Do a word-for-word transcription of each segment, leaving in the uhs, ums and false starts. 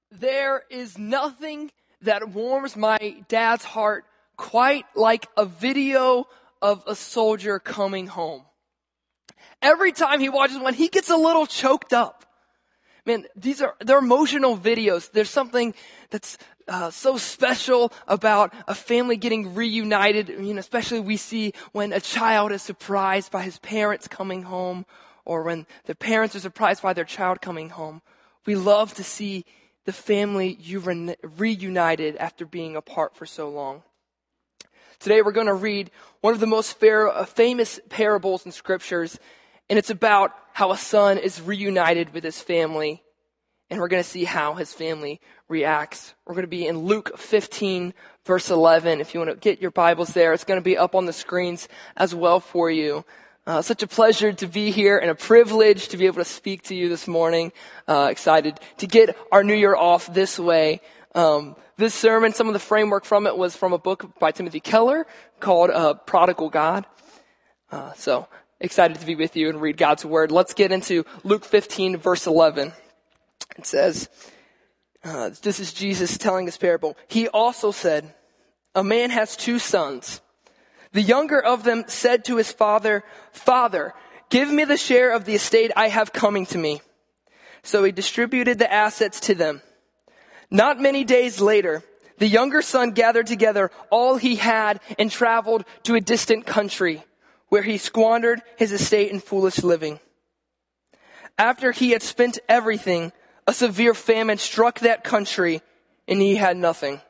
There is nothing that warms my dad's heart quite like a video of a soldier coming home. Every time he watches one, he gets a little choked up. Man, these are, they're emotional videos. There's something that's uh, so special about a family getting reunited. You know, especially we see when a child is surprised by his parents coming home, or when the parents are surprised by their child coming home. We love to see the family reunited after being apart for so long. Today we're going to read one of the most famous parables in scriptures, and it's about how a son is reunited with his family, and we're going to see how his family reacts. We're going to be in Luke fifteen, verse eleven. If you want to get your Bibles there, it's going to be up on the screens as well for you. Uh, such a pleasure to be here and a privilege to be able to speak to you this morning. Uh, excited to get our new year off this way. Um, this sermon, some of the framework from it was from a book by Timothy Keller called uh, Prodigal God. Uh, so excited to be with you and read God's word. Let's get into Luke fifteen, verse eleven. It says, uh, this is Jesus telling this parable. He also said, a man has two sons. The younger of them said to his father, Father, give me the share of the estate I have coming to me. So he distributed the assets to them. Not many days later, the younger son gathered together all he had and traveled to a distant country, where he squandered his estate in foolish living. After he had spent everything, a severe famine struck that country, and he had nothing.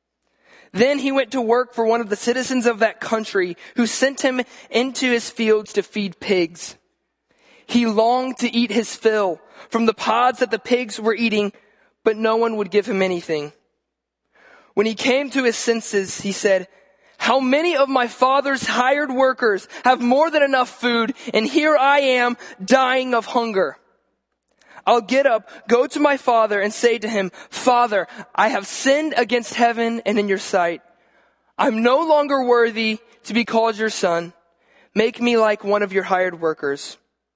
Then he went to work for one of the citizens of that country, who sent him into his fields to feed pigs. He longed to eat his fill from the pods that the pigs were eating, but no one would give him anything. When he came to his senses, he said, how many of my father's hired workers have more than enough food, and here I am dying of hunger? I'll get up, go to my father, and say to him, Father, I have sinned against heaven and in your sight. I'm no longer worthy to be called your son. Make me like one of your hired workers.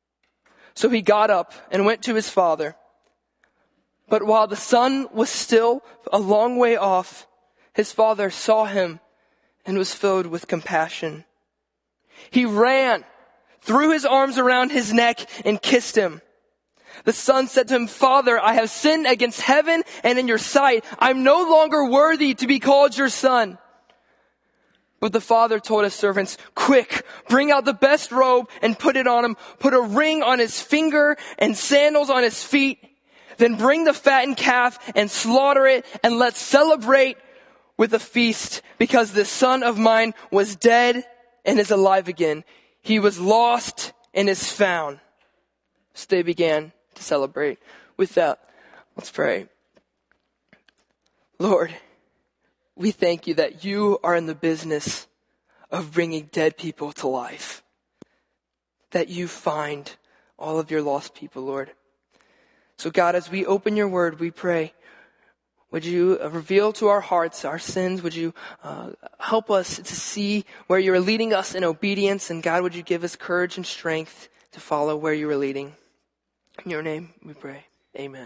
So he got up and went to his father. But while the son was still a long way off, his father saw him and was filled with compassion. He ran, threw his arms around his neck, and kissed him. The son said to him, Father, I have sinned against heaven and in your sight. I'm no longer worthy to be called your son. But the father told his servants, quick, bring out the best robe and put it on him. Put a ring on his finger and sandals on his feet. Then bring the fattened calf and slaughter it, and let's celebrate with a feast, because this son of mine was dead and is alive again. He was lost and is found. So they began to celebrate. With that, let's pray. Lord, we thank you that you are in the business of bringing dead people to life. That you find all of your lost people, Lord. So God, as we open your word, we pray, would you reveal to our hearts our sins? Would you uh, help us to see where you are leading us in obedience? And God, would you give us courage and strength to follow where you are leading? In your name we pray. Amen.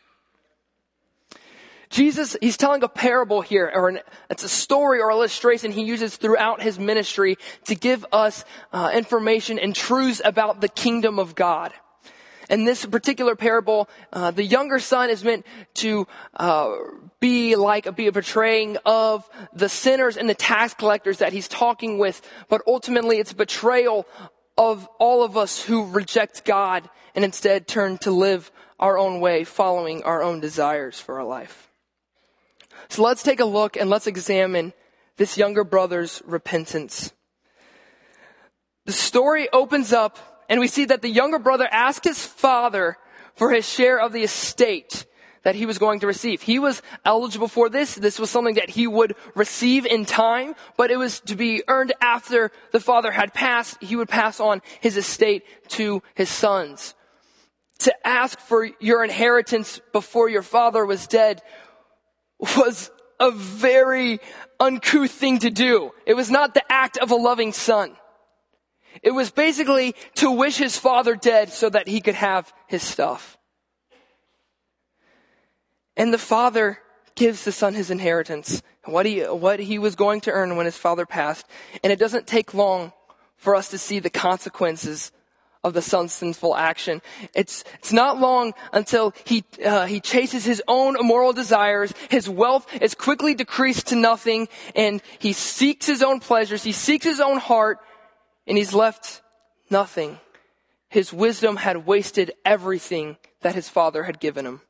Jesus, he's telling a parable here, or an, it's a story or illustration he uses throughout his ministry to give us uh, information and truths about the kingdom of God. In this particular parable, uh, the younger son is meant to uh, be like be a portraying of the sinners and the tax collectors that he's talking with, but ultimately it's a betrayal of all of us who reject God and instead turn to live our own way, following our own desires for our life. So let's take a look and let's examine this younger brother's repentance. The story opens up and we see that the younger brother asked his father for his share of the estate that he was going to receive. He was eligible for this. This was something that he would receive in time, but it was to be earned after the father had passed. He would pass on his estate to his sons. To ask for your inheritance before your father was dead was a very uncouth thing to do. It was not the act of a loving son. It was basically to wish his father dead so that he could have his stuff. And the father gives the son his inheritance, what he, what he was going to earn when his father passed. And it doesn't take long for us to see the consequences of the son's sinful action. It's, it's not long until he, uh, he chases his own immoral desires. His wealth is quickly decreased to nothing, and he seeks his own pleasures. He seeks his own heart, and he's left nothing. His wisdom had wasted everything that his father had given him.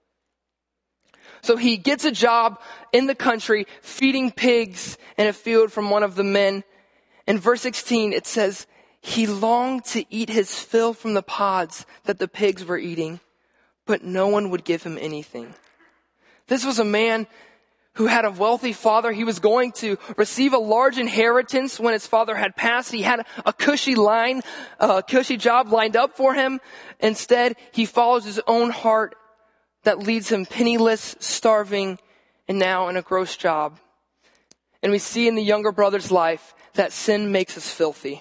So he gets a job in the country feeding pigs in a field from one of the men. In verse sixteen, it says, he longed to eat his fill from the pods that the pigs were eating, but no one would give him anything. This was a man who had a wealthy father. He was going to receive a large inheritance when his father had passed. He had a cushy line, a cushy job lined up for him. Instead, he follows his own heart that leads him penniless, starving, and now in a gross job. And we see in the younger brother's life that sin makes us filthy.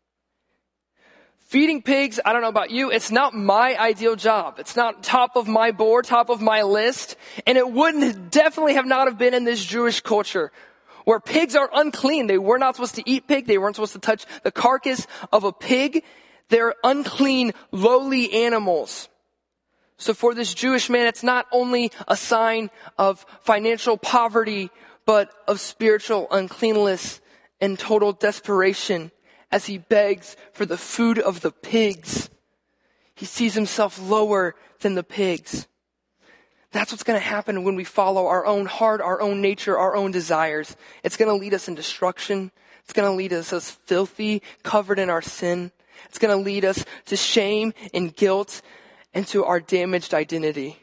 Feeding pigs, I don't know about you, it's not my ideal job. It's not top of my board, top of my list. And it wouldn't definitely have not have been in this Jewish culture where pigs are unclean. They were not supposed to eat pig. They weren't supposed to touch the carcass of a pig. They're unclean, lowly animals. So for this Jewish man, it's not only a sign of financial poverty, but of spiritual uncleanness and total desperation. As he begs for the food of the pigs, he sees himself lower than the pigs. That's what's going to happen when we follow our own heart, our own nature, our own desires. It's going to lead us in destruction. It's going to lead us as filthy, covered in our sin. It's going to lead us to shame and guilt and to our damaged identity.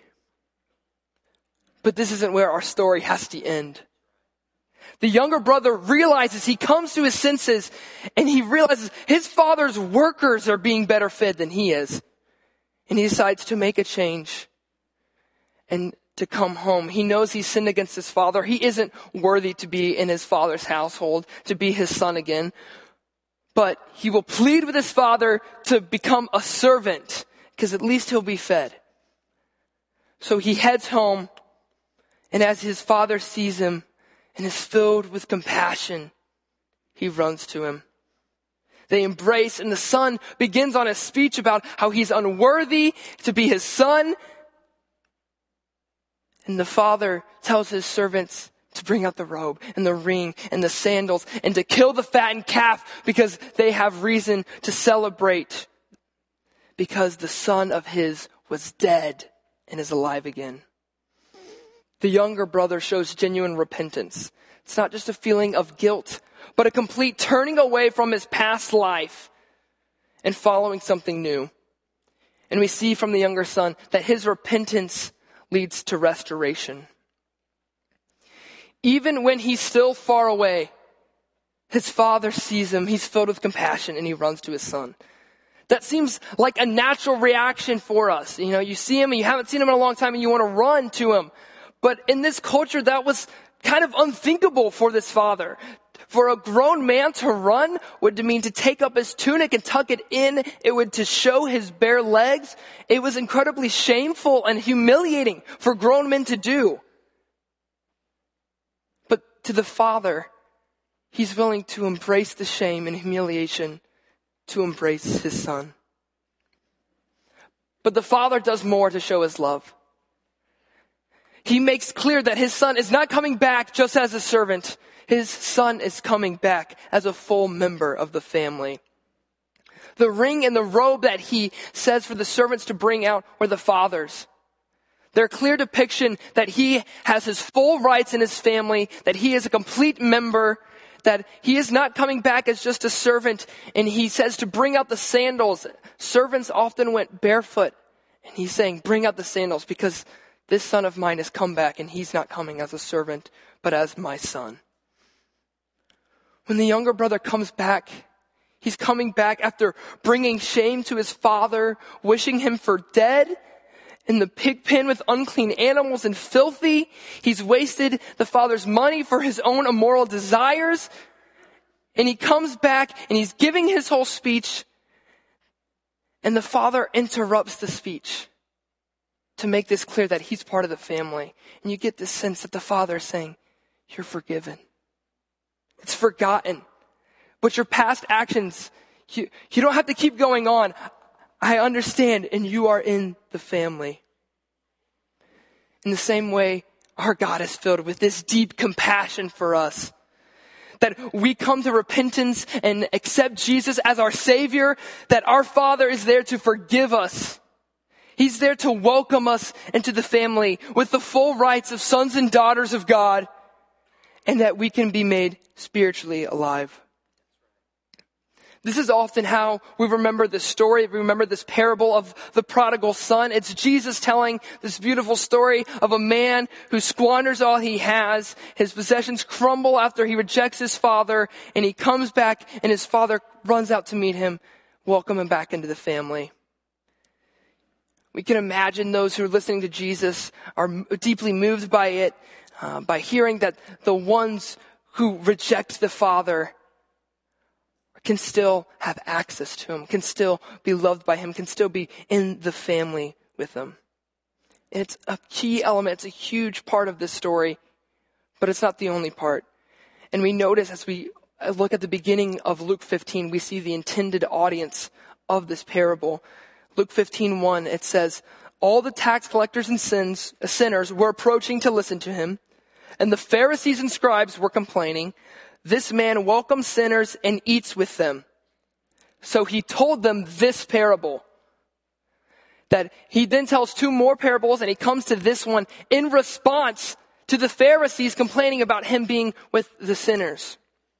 But this isn't where our story has to end. The younger brother realizes, he comes to his senses, and he realizes his father's workers are being better fed than he is. And he decides to make a change and to come home. He knows he's sinned against his father. He isn't worthy to be in his father's household, to be his son again. But he will plead with his father to become a servant, because at least he'll be fed. So he heads home, and as his father sees him, and is filled with compassion, he runs to him. They embrace, and the son begins on a speech about how he's unworthy to be his son. And the father tells his servants to bring out the robe and the ring and the sandals and to kill the fattened calf because they have reason to celebrate, because the son of his was dead and is alive again. The younger brother shows genuine repentance. It's not just a feeling of guilt, but a complete turning away from his past life and following something new. And we see from the younger son that his repentance leads to restoration. Even when he's still far away, his father sees him, he's filled with compassion, and he runs to his son. That seems like a natural reaction for us. You know, you see him and you haven't seen him in a long time and you want to run to him. But in this culture, that was kind of unthinkable for this father. For a grown man to run would mean to take up his tunic and tuck it in. It would to show his bare legs. It was incredibly shameful and humiliating for grown men to do. But to the father, he's willing to embrace the shame and humiliation to embrace his son. But the father does more to show his love. He makes clear that his son is not coming back just as a servant. His son is coming back as a full member of the family. The ring and the robe that he says for the servants to bring out were the father's. They're a clear depiction that he has his full rights in his family, that he is a complete member, that he is not coming back as just a servant. And he says to bring out the sandals. Servants often went barefoot. And he's saying, bring out the sandals, because this son of mine has come back, and he's not coming as a servant, but as my son. When the younger brother comes back, he's coming back after bringing shame to his father, wishing him for dead in the pig pen with unclean animals and filthy. He's wasted the father's money for his own immoral desires. And he comes back and he's giving his whole speech. And the father interrupts the speech to make this clear that he's part of the family. And you get this sense that the Father is saying, you're forgiven. It's forgotten. But your past actions, you, you don't have to keep going on. I understand, and you are in the family. In the same way, our God is filled with this deep compassion for us. That we come to repentance and accept Jesus as our Savior, that our Father is there to forgive us. He's there to welcome us into the family with the full rights of sons and daughters of God, and that we can be made spiritually alive. This is often how we remember this story. We remember this parable of the prodigal son. It's Jesus telling this beautiful story of a man who squanders all he has. His possessions crumble after he rejects his father, and he comes back, and his father runs out to meet him, welcome him back into the family. We can imagine those who are listening to Jesus are deeply moved by it, uh, by hearing that the ones who reject the Father can still have access to him, can still be loved by him, can still be in the family with him. And it's a key element. It's a huge part of this story, but it's not the only part. And we notice as we look at the beginning of Luke fifteen, we see the intended audience of this parable. Luke fifteen one, it says, all the tax collectors and sins, uh, sinners were approaching to listen to him, and the Pharisees and scribes were complaining, this man welcomes sinners and eats with them. So he told them this parable. That he then tells two more parables, and he comes to this one in response to the Pharisees complaining about him being with the sinners.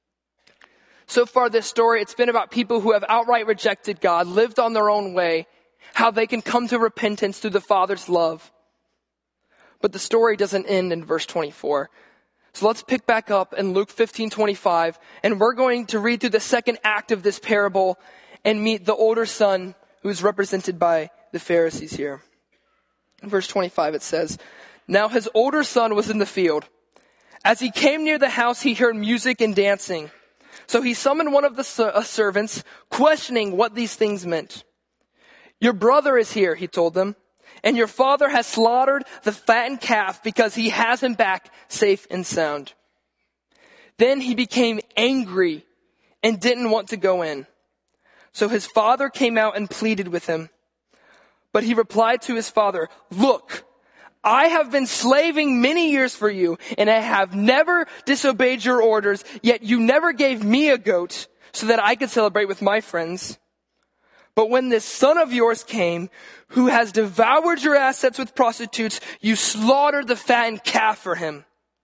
So far this story, it's been about people who have outright rejected God, lived on their own way, how they can come to repentance through the Father's love. But the story doesn't end in verse twenty-four. So let's pick back up in Luke fifteen twenty-five, and we're going to read through the second act of this parable and meet the older son who is represented by the Pharisees here. In verse twenty-five it says, now his older son was in the field. As he came near the house, he heard music and dancing. So he summoned one of the servants, questioning what these things meant. Your brother is here, he told them, and your father has slaughtered the fattened calf because he has him back safe and sound. Then he became angry and didn't want to go in. So his father came out and pleaded with him. But he replied to his father, look, I have been slaving many years for you, and I have never disobeyed your orders, yet you never gave me a goat so that I could celebrate with my friends. But when this son of yours came, who has devoured your assets with prostitutes, you slaughtered the fattened calf for him.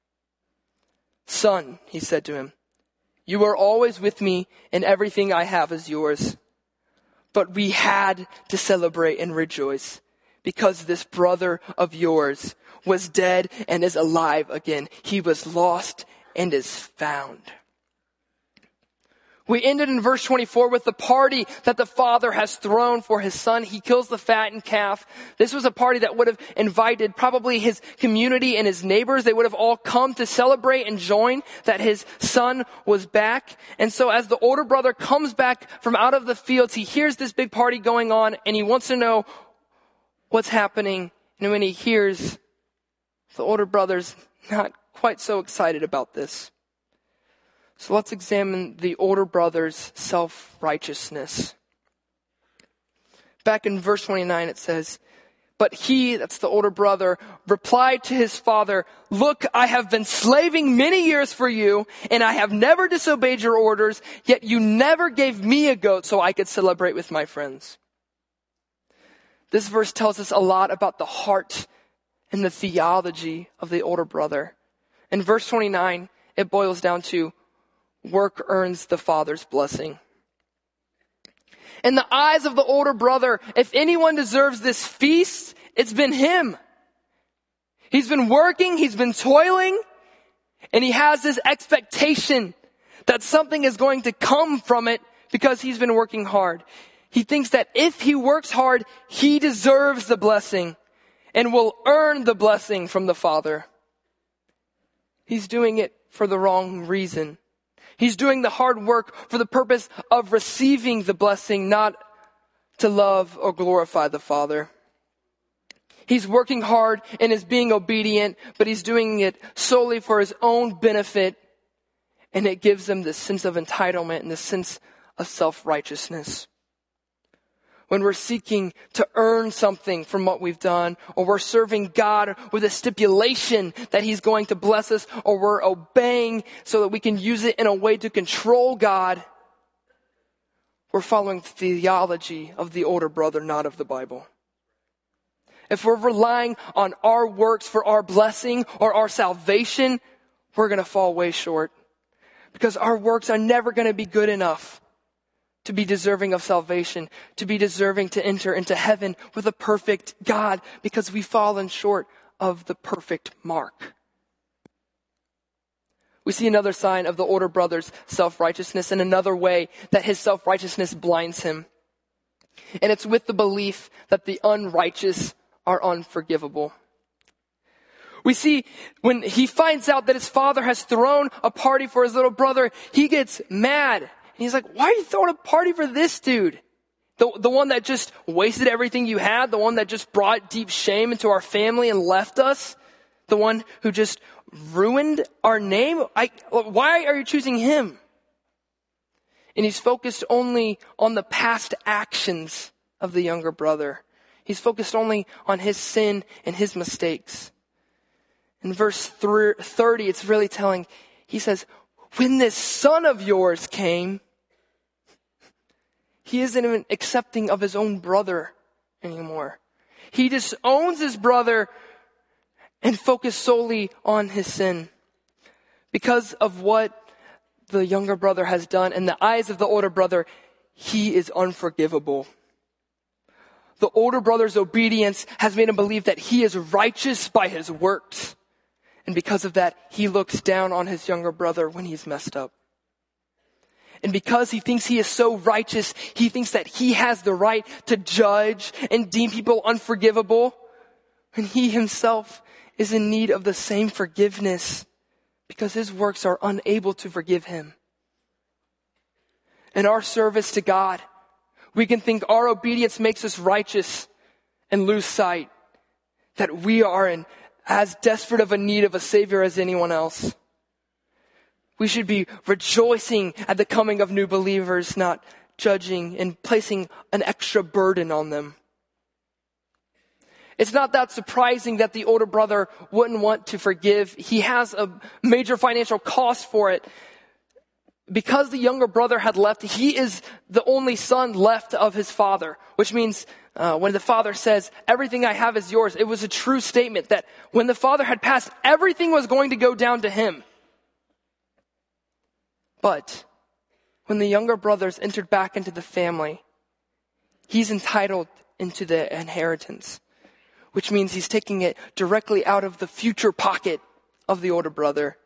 Son, he said to him, you are always with me, and everything I have is yours. But we had to celebrate and rejoice, because this brother of yours was dead and is alive again. He was lost and is found. We ended in verse twenty-four with the party that the father has thrown for his son. He kills the fattened calf. This was a party that would have invited probably his community and his neighbors. They would have all come to celebrate and join that his son was back. And so as the older brother comes back from out of the fields, he hears this big party going on, and he wants to know what's happening. And when he hears the older brother's not quite so excited about this. So let's examine the older brother's self-righteousness. Back in verse twenty-nine it says, but he, that's the older brother, replied to his father, look, I have been slaving many years for you, and I have never disobeyed your orders, yet you never gave me a goat so I could celebrate with my friends. This verse tells us a lot about the heart and the theology of the older brother. In verse twenty-nine, it boils down to, work earns the father's blessing. In the eyes of the older brother, if anyone deserves this feast, it's been him. He's been working, he's been toiling, and he has this expectation that something is going to come from it because he's been working hard. He thinks that if he works hard, he deserves the blessing and will earn the blessing from the Father. He's doing it for the wrong reason. He's doing the hard work for the purpose of receiving the blessing, not to love or glorify the Father. He's working hard and is being obedient, but he's doing it solely for his own benefit. And it gives him this sense of entitlement and this sense of self-righteousness. When we're seeking to earn something from what we've done, or we're serving God with a stipulation that he's going to bless us, or we're obeying so that we can use it in a way to control God, we're following the theology of the older brother, not of the Bible. If we're relying on our works for our blessing or our salvation, we're going to fall way short. Because our works are never going to be good enough to be deserving of salvation, to be deserving to enter into heaven with a perfect God, because we've fallen short of the perfect mark. We see another sign of the older brother's self-righteousness in another way that his self-righteousness blinds him. And it's with the belief that the unrighteous are unforgivable. We see when he finds out that his father has thrown a party for his little brother, he gets mad. And he's like, why are you throwing a party for this dude? The, the one that just wasted everything you had, the one that just brought deep shame into our family and left us, the one who just ruined our name. I, why are you choosing him? And he's focused only on the past actions of the younger brother. He's focused only on his sin and his mistakes. In verse thirty, it's really telling. He says, when this son of yours came, he isn't even accepting of his own brother anymore. He disowns his brother and focused solely on his sin. Because of what the younger brother has done in the eyes of the older brother, he is unforgivable. The older brother's obedience has made him believe that he is righteous by his works. And because of that, he looks down on his younger brother when he's messed up. And because he thinks he is so righteous, he thinks that he has the right to judge and deem people unforgivable, when he himself is in need of the same forgiveness because his works are unable to forgive him. In our service to God, we can think our obedience makes us righteous and lose sight that we are in as desperate of a need of a Savior as anyone else. We should be rejoicing at the coming of new believers, not judging and placing an extra burden on them. It's not that surprising that the older brother wouldn't want to forgive. He has a major financial cost for it. Because the younger brother had left, he is the only son left of his father, which means uh, when the father says, everything I have is yours, it was a true statement that when the father had passed, everything was going to go down to him. But when the younger brothers entered back into the family, he's entitled into the inheritance, which means he's taking it directly out of the future pocket of the older brother.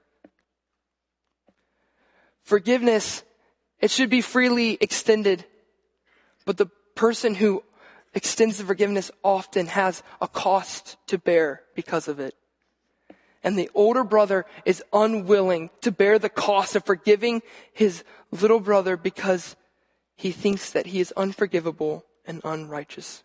Forgiveness, it should be freely extended, but the person who extends the forgiveness often has a cost to bear because of it. And the older brother is unwilling to bear the cost of forgiving his little brother because he thinks that he is unforgivable and unrighteous.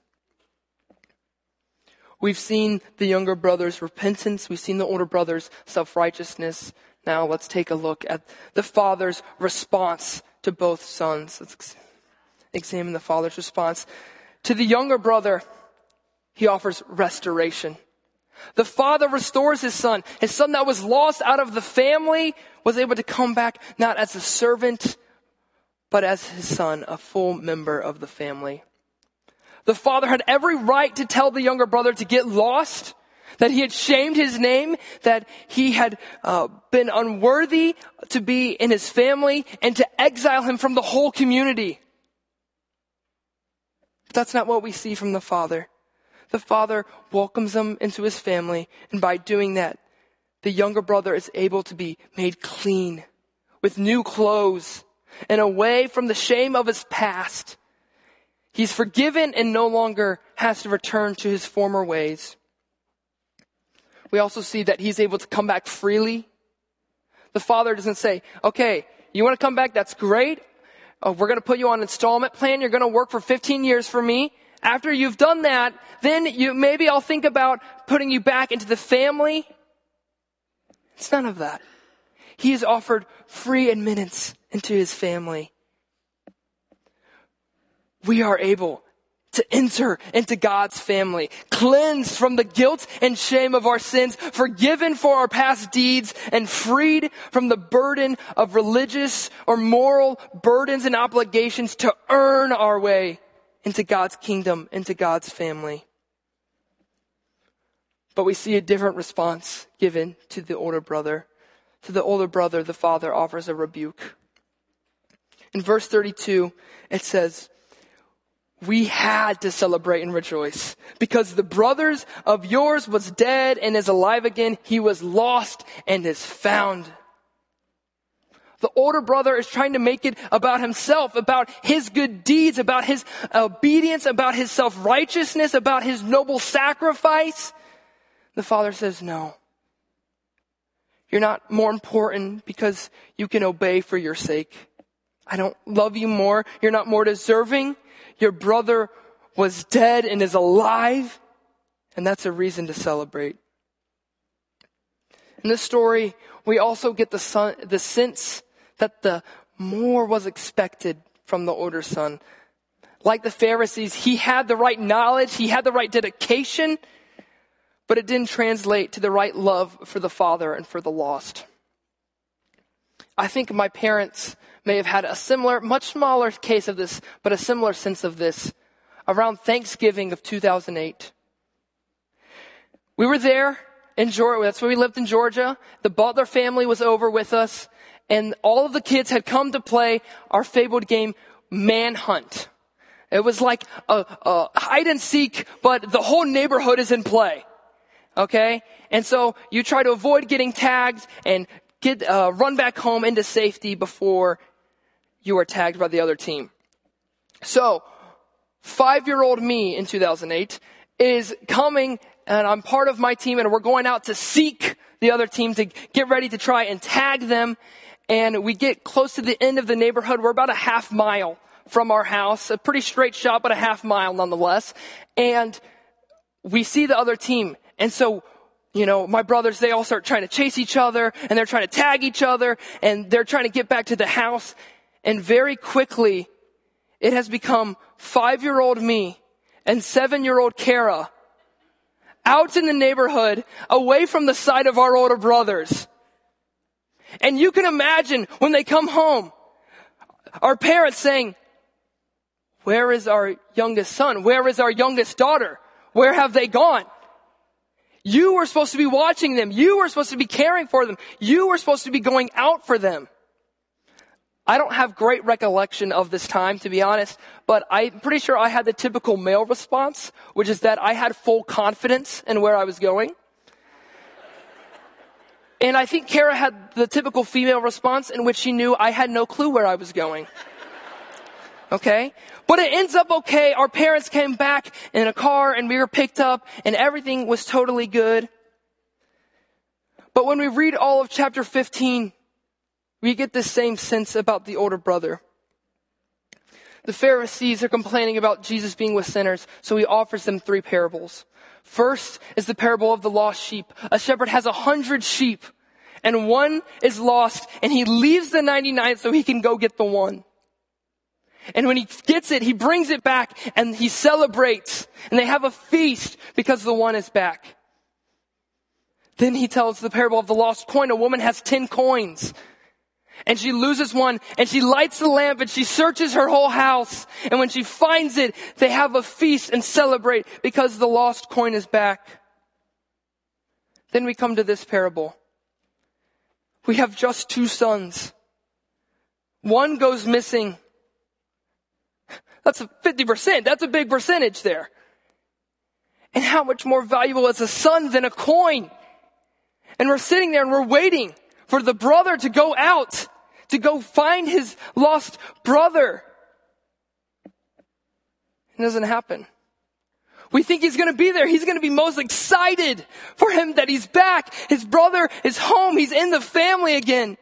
We've seen the younger brother's repentance. We've seen the older brother's self-righteousness. Now let's take a look at the father's response to both sons. Let's examine the father's response. To the younger brother, he offers restoration. The father restores his son. His son that was lost out of the family was able to come back not as a servant, but as his son, a full member of the family. The father had every right to tell the younger brother to get lost, that he had shamed his name, that he had uh, been unworthy to be in his family, and to exile him from the whole community. But that's not what we see from the father. The father welcomes him into his family, and by doing that, the younger brother is able to be made clean with new clothes and away from the shame of his past. He's forgiven and no longer has to return to his former ways. We also see that he's able to come back freely. The father doesn't say, okay, you want to come back? That's great. Uh, we're going to put you on an installment plan. You're going to work for fifteen years for me. After you've done that, then you, maybe I'll think about putting you back into the family. It's none of that. He is offered free admittance into his family. We are able to enter into God's family, cleansed from the guilt and shame of our sins, forgiven for our past deeds, and freed from the burden of religious or moral burdens and obligations to earn our way into God's kingdom, into God's family. But we see a different response given to the older brother. To the older brother, the father offers a rebuke. In verse thirty-two, it says, we had to celebrate and rejoice because the brothers of yours was dead and is alive again. He was lost and is found. The older brother is trying to make it about himself, about his good deeds, about his obedience, about his self-righteousness, about his noble sacrifice. The father says, no. You're not more important because you can obey for your sake. I don't love you more. You're not more deserving. Your brother was dead and is alive. And that's a reason to celebrate. In this story, we also get the son, the sense that the more was expected from the older son. Like the Pharisees, he had the right knowledge, he had the right dedication, but it didn't translate to the right love for the father and for the lost. I think my parents may have had a similar, much smaller case of this, but a similar sense of this around Thanksgiving of two thousand eight. We were there in Georgia. That's where we lived in Georgia. The Butler family was over with us, and all of the kids had come to play our fabled game, Manhunt. It was like a, a hide and seek, but the whole neighborhood is in play. Okay? And so you try to avoid getting tagged and get uh, run back home into safety before you are tagged by the other team. So, five-year-old me in two thousand eight is coming, and I'm part of my team, and we're going out to seek the other team to get ready to try and tag them. And we get close to the end of the neighborhood. We're about a half mile from our house, a pretty straight shot, but a half mile nonetheless. And we see the other team. And so, you know, my brothers, they all start trying to chase each other, and they're trying to tag each other, and they're trying to get back to the house. And very quickly, it has become five-year-old me and seven-year-old Kara out in the neighborhood, away from the sight of our older brothers. And you can imagine when they come home, our parents saying, where is our youngest son? Where is our youngest daughter? Where have they gone? You were supposed to be watching them. You were supposed to be caring for them. You were supposed to be going out for them. I don't have great recollection of this time, to be honest, but I'm pretty sure I had the typical male response, which is that I had full confidence in where I was going. And I think Kara had the typical female response in which she knew I had no clue where I was going. Okay? But it ends up okay. Our parents came back in a car and we were picked up and everything was totally good. But when we read all of chapter fifteen, we get the same sense about the older brother. The Pharisees are complaining about Jesus being with sinners, so he offers them three parables. First is the parable of the lost sheep. A shepherd has a hundred sheep, and one is lost, and he leaves the ninety-nine so he can go get the one. And when he gets it, he brings it back, and he celebrates, and they have a feast because the one is back. Then he tells the parable of the lost coin. A woman has ten coins. And she loses one, and she lights the lamp, and she searches her whole house. And when she finds it, they have a feast and celebrate because the lost coin is back. Then we come to this parable. We have just two sons. One goes missing. That's a fifty percent. That's a big percentage there. And how much more valuable is a son than a coin? And we're sitting there and we're waiting for the brother to go out, to go find his lost brother. It doesn't happen. We think he's going to be there. He's going to be most excited for him that he's back. His brother is home. He's in the family again.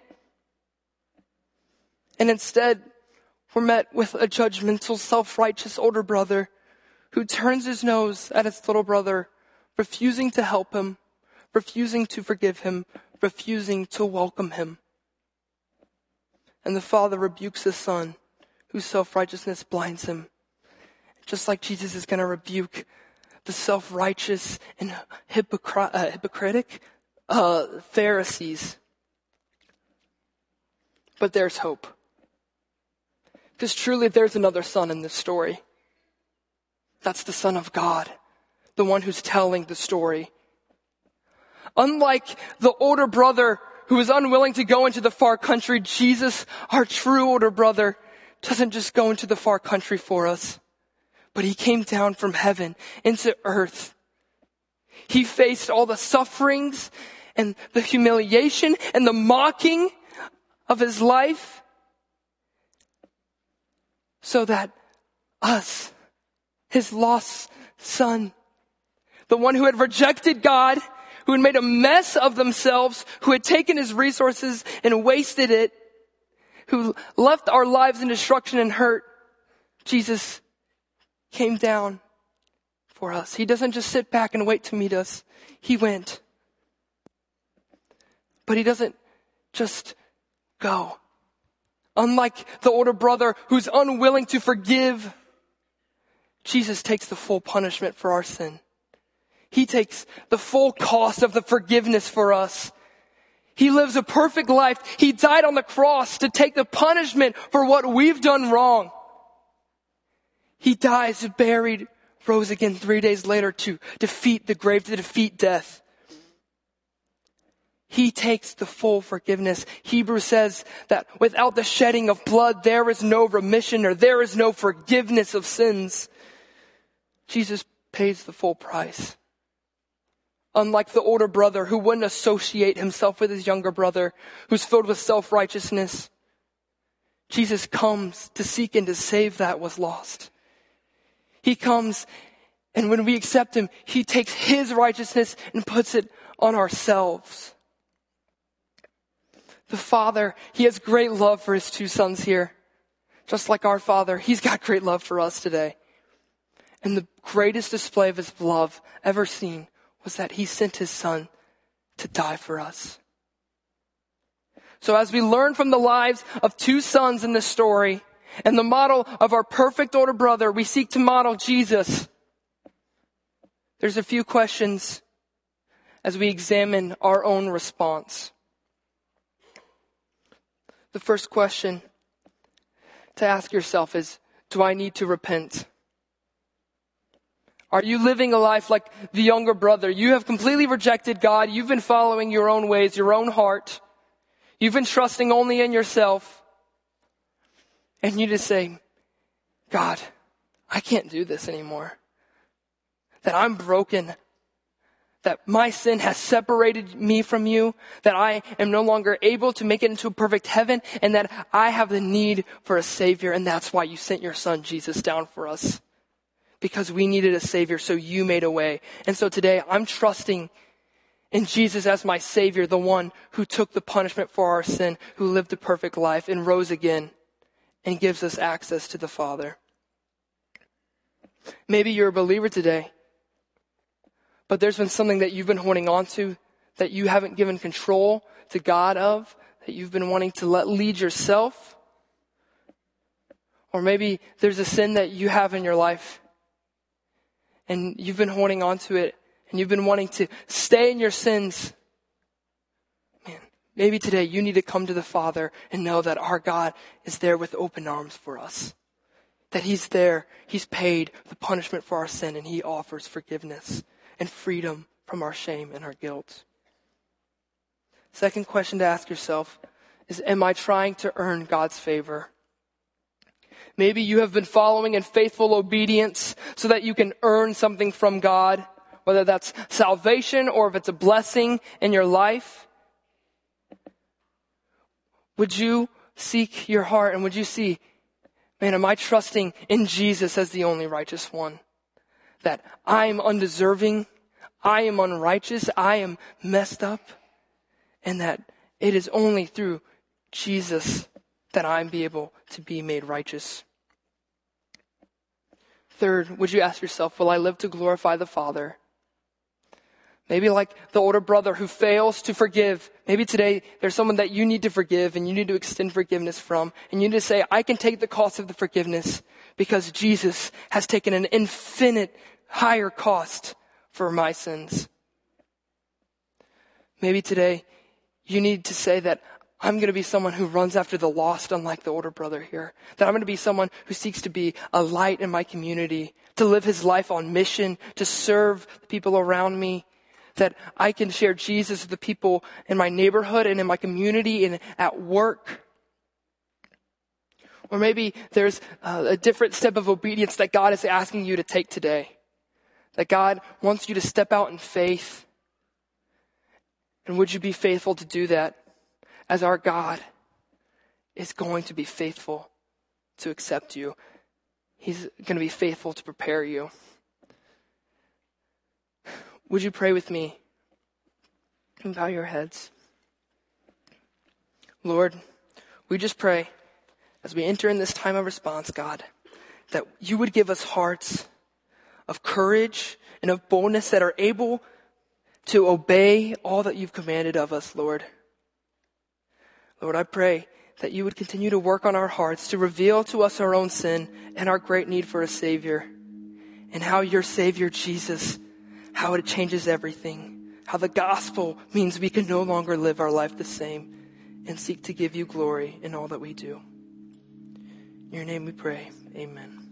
And instead, we're met with a judgmental, self-righteous older brother who turns his nose at his little brother, refusing to help him, refusing to forgive him, refusing to welcome him. And the father rebukes his son, whose self-righteousness blinds him. Just like Jesus is going to rebuke the self-righteous and hypocr- uh, hypocritic uh, Pharisees. But there's hope. Because truly there's another son in this story. That's the Son of God, the one who's telling the story. Unlike the older brother who was unwilling to go into the far country, Jesus, our true older brother, doesn't just go into the far country for us, but he came down from heaven into earth. He faced all the sufferings and the humiliation and the mocking of his life so that us, his lost son, the one who had rejected God, who had made a mess of themselves, who had taken his resources and wasted it, who left our lives in destruction and hurt, Jesus came down for us. He doesn't just sit back and wait to meet us. He went. But he doesn't just go. Unlike the older brother who's unwilling to forgive, Jesus takes the full punishment for our sin. He takes the full cost of the forgiveness for us. He lives a perfect life. He died on the cross to take the punishment for what we've done wrong. He dies, buried, rose again three days later to defeat the grave, to defeat death. He takes the full forgiveness. Hebrews says that without the shedding of blood, there is no remission or there is no forgiveness of sins. Jesus pays the full price. Unlike the older brother who wouldn't associate himself with his younger brother, who's filled with self-righteousness, Jesus comes to seek and to save that was lost. He comes, and when we accept him, he takes his righteousness and puts it on ourselves. The Father, he has great love for his two sons here. Just like our Father, he's got great love for us today. And the greatest display of his love ever seen was that he sent his son to die for us. So as we learn from the lives of two sons in this story and the model of our perfect older brother, we seek to model Jesus. There's a few questions as we examine our own response. The first question to ask yourself is, do I need to repent? Are you living a life like the younger brother? You have completely rejected God. You've been following your own ways, your own heart. You've been trusting only in yourself. And you just say, God, I can't do this anymore. That I'm broken. That my sin has separated me from you. That I am no longer able to make it into a perfect heaven. And that I have the need for a Savior. And that's why you sent your son Jesus down for us. Because we needed a Savior, so you made a way. And so today, I'm trusting in Jesus as my Savior, the one who took the punishment for our sin, who lived a perfect life and rose again and gives us access to the Father. Maybe you're a believer today, but there's been something that you've been holding on to, that you haven't given control to God of, that you've been wanting to let lead yourself. Or maybe there's a sin that you have in your life, and you've been holding on to it, and you've been wanting to stay in your sins. Man, maybe today you need to come to the Father and know that our God is there with open arms for us. That he's there, he's paid the punishment for our sin, and he offers forgiveness and freedom from our shame and our guilt. Second question to ask yourself is, am I trying to earn God's favor? Maybe you have been following in faithful obedience so that you can earn something from God, whether that's salvation or if it's a blessing in your life. Would you seek your heart and would you see, man, am I trusting in Jesus as the only righteous one? That I am undeserving, I am unrighteous, I am messed up, and that it is only through Jesus that I'm be able to be made righteous. Third, would you ask yourself, will I live to glorify the Father? Maybe like the older brother who fails to forgive. Maybe today there's someone that you need to forgive and you need to extend forgiveness from. And you need to say, I can take the cost of the forgiveness because Jesus has taken an infinite higher cost for my sins. Maybe today you need to say that I'm going to be someone who runs after the lost, unlike the older brother here. That I'm going to be someone who seeks to be a light in my community, to live his life on mission, to serve the people around me. That I can share Jesus with the people in my neighborhood and in my community and at work. Or maybe there's uh, a different step of obedience that God is asking you to take today. That God wants you to step out in faith. And would you be faithful to do that, as our God is going to be faithful to accept you. He's going to be faithful to prepare you. Would you pray with me? And bow your heads. Lord, we just pray as we enter in this time of response, God, that you would give us hearts of courage and of boldness that are able to obey all that you've commanded of us, Lord. Lord, I pray that you would continue to work on our hearts to reveal to us our own sin and our great need for a Savior, and how your Savior, Jesus, how it changes everything, how the gospel means we can no longer live our life the same and seek to give you glory in all that we do. In your name we pray, amen.